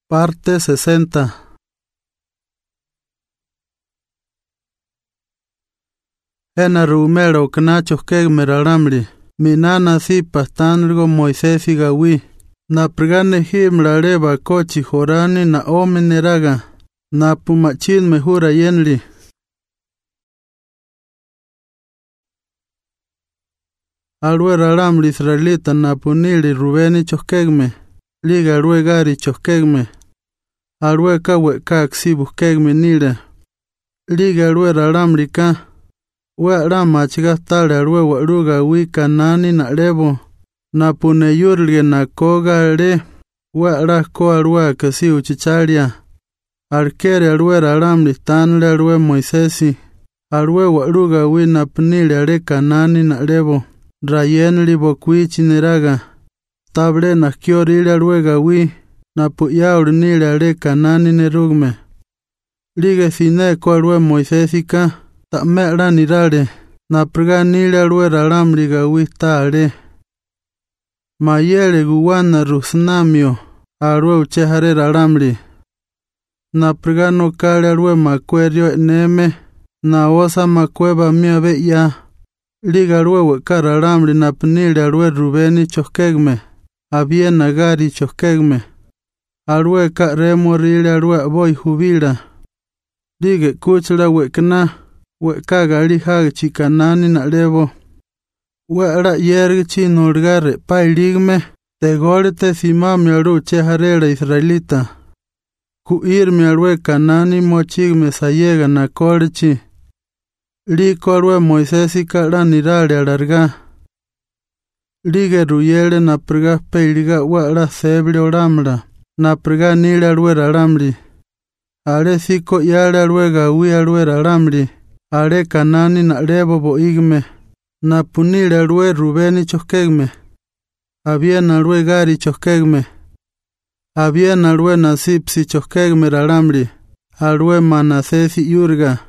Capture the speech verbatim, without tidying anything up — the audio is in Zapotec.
Parte sesenta. Ena rumero knacho keg meraramri. Minana si pastanrigo Moisés y Gawi. Na prgane himra reba kochi jorani na ome neraga. Na pumachin mejura yenli. Alwe raramri israelita na punili Rubeni choskegme. Liga alwe gari choskegme. Alwe kawe kak sibu kegme nile. Liga alwe raramri ka. We rama chiga tale alwe waruga wika nani na lebo. Na pune yurlige na koga le. We rako alwe kasi uchicharia. Alkere alwe raramri tanle alwe Moisesi. Alwe waruga wi na punile ale kanani na lebo. Rayen libo kwichi neraga. Table na kiori alwe gawi. Na puya urnile ale kanani nerugme. Lige sine ko alwe Moisesika. Ta mera nirale. Na prganile alwe raramri gawi tale. Mayele guwana rusnamio. Alwe uchehare raramri. Na prgano kale alwe makwerio neme. Na osa makweba miabe ya. Liga alwe weka raramri na pnile alwe Rubeni choskegme. Abie nagari choskegme. Alwe ka remo rile alwe boy hubila. Lige kuchla wekna. Weka gali hag chikanani na lebo. Wera yergi chinorgare pailigme. Te gore te simami alu cheharela israelita. Kuirmi alwe kanani mochigme sayega na korechi. Liko alwe Moisesi kala nirale alarga. Lige ruyele na prga peiliga wala sebli oramla. Na prga nile alwe raramli. Ale siko yale alwe gawi alwe raramli. Ale kanani na lebo bo igme. Na punile alwe Rubeni choskegme. Abien alwe gari choskegme. Abien alwe nasipsi choskegme raramli. Alwe manasesi yurga.